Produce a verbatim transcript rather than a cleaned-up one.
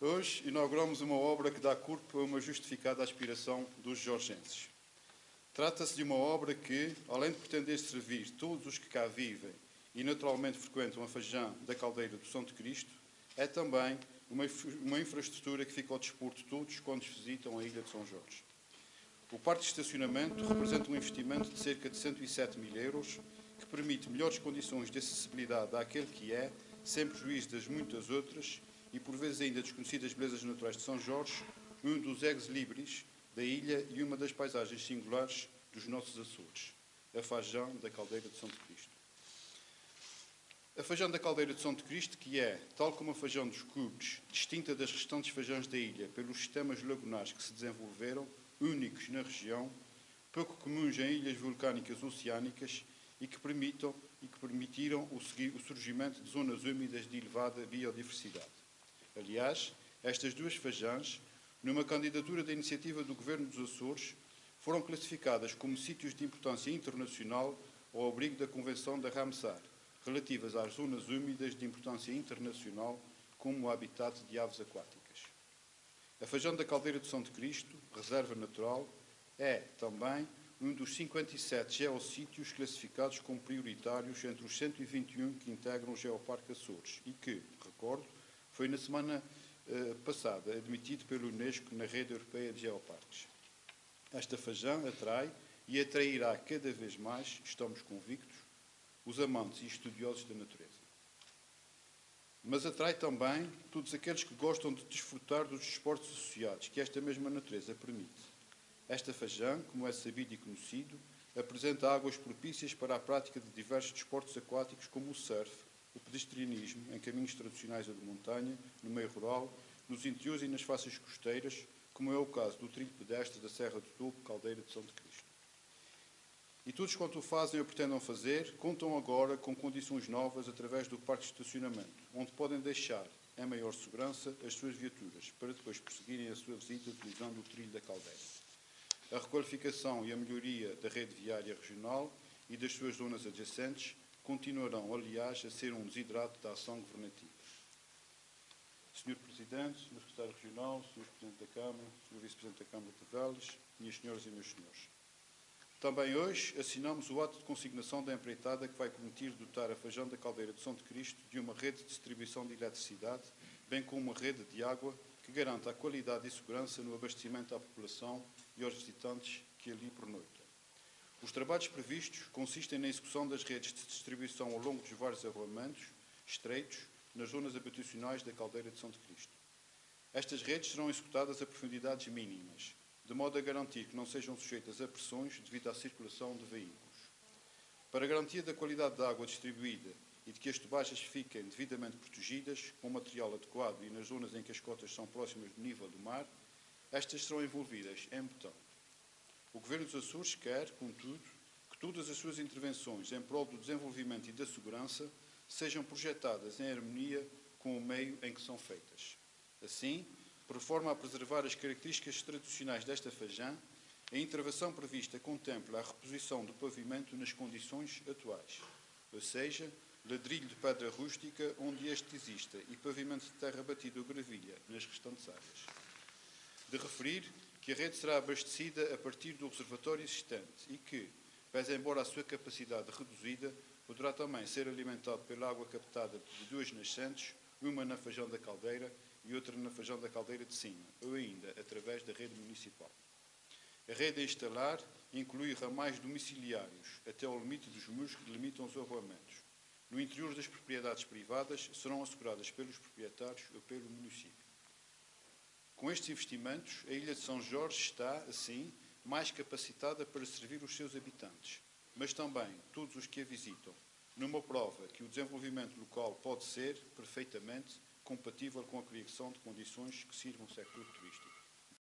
Hoje inauguramos uma obra que dá corpo a uma justificada aspiração dos jorgenses. Trata-se de uma obra que, além de pretender servir todos os que cá vivem e naturalmente frequentam a Fajã da Caldeira do Santo Cristo, é também uma, uma infraestrutura que fica ao dispor de todos quando visitam a Ilha de São Jorge. O parque de estacionamento representa um investimento de cerca de cento e sete mil euros, que permite melhores condições de acessibilidade àquele que é, sem prejuízo das muitas outras, e por vezes ainda desconhecidas belezas naturais de São Jorge, um dos ex-libris da ilha e uma das paisagens singulares dos nossos Açores, a Fajã da Caldeira de Santo Cristo. A Fajã da Caldeira de Santo Cristo, que é, tal como a Fajã dos Cubres, distinta das restantes fajãs da ilha pelos sistemas lagunares que se desenvolveram, únicos na região, pouco comuns em ilhas vulcânicas oceânicas e que, permitam, e que permitiram o, o surgimento de zonas úmidas de elevada biodiversidade. Aliás, estas duas fajãs, numa candidatura da iniciativa do Governo dos Açores, foram classificadas como sítios de importância internacional ao abrigo da Convenção da Ramsar, relativas às zonas úmidas de importância internacional como habitat de aves aquáticas. A Fajã da Caldeira de Santo Cristo, reserva natural, é também um dos cinquenta e sete geossítios classificados como prioritários entre os cento e vinte e um que integram o Geoparque Açores e que, recordo, foi na semana eh, passada admitido pelo Unesco na Rede Europeia de Geoparques. Esta Fajã atrai e atrairá cada vez mais, estamos convictos, os amantes e estudiosos da natureza. Mas atrai também todos aqueles que gostam de desfrutar dos desportos associados que esta mesma natureza permite. Esta Fajã, como é sabido e conhecido, apresenta águas propícias para a prática de diversos desportos aquáticos como o surf, o pedestrianismo em caminhos tradicionais ou de montanha, no meio rural, nos interiores e nas faces costeiras, como é o caso do trilho pedestre da Serra do Topo, Caldeira de Santo Cristo. E todos quanto o fazem ou pretendam fazer, contam agora com condições novas através do parque de estacionamento, onde podem deixar, em maior segurança, as suas viaturas, para depois prosseguirem a sua visita utilizando o trilho da Caldeira. A requalificação e a melhoria da rede viária regional e das suas zonas adjacentes continuarão, aliás, a ser um desidrato da ação governativa. senhor Presidente, senhor Secretário Regional, senhor Presidente da Câmara, senhor Vice-Presidente da Câmara de Veles, minhas senhoras e meus senhores. Também hoje assinamos o ato de consignação da empreitada que vai permitir dotar a Fajã da Caldeira de Santo Cristo de uma rede de distribuição de eletricidade, bem como uma rede de água que garanta a qualidade e segurança no abastecimento à população e aos visitantes que ali pernoitam. Os trabalhos previstos consistem na execução das redes de distribuição ao longo dos vários arruamentos estreitos nas zonas habitacionais da Caldeira de Santo Cristo. Estas redes serão executadas a profundidades mínimas, de modo a garantir que não sejam sujeitas a pressões devido à circulação de veículos. Para a garantia da qualidade da água distribuída e de que as tubagens fiquem devidamente protegidas, com material adequado e nas zonas em que as cotas são próximas do nível do mar, estas serão envolvidas em betão. O Governo dos Açores quer, contudo, que todas as suas intervenções em prol do desenvolvimento e da segurança sejam projetadas em harmonia com o meio em que são feitas. Assim, por forma a preservar as características tradicionais desta Fajã, a intervenção prevista contempla a reposição do pavimento nas condições atuais, ou seja, ladrilho de pedra rústica onde este exista e pavimento de terra batida ou gravilha nas restantes áreas. De referir que a rede será abastecida a partir do reservatório existente e que, pese embora a sua capacidade reduzida, poderá também ser alimentado pela água captada de duas nascentes, uma na Fajã da Caldeira e outra na Fajã da Caldeira de Cima, ou ainda através da rede municipal. A rede a instalar inclui ramais domiciliários até ao limite dos muros que delimitam os arruamentos. No interior das propriedades privadas serão asseguradas pelos proprietários ou pelo município. Com estes investimentos, a Ilha de São Jorge está, assim, mais capacitada para servir os seus habitantes, mas também todos os que a visitam, numa prova que o desenvolvimento local pode ser, perfeitamente, compatível com a criação de condições que sirvam o setor turístico.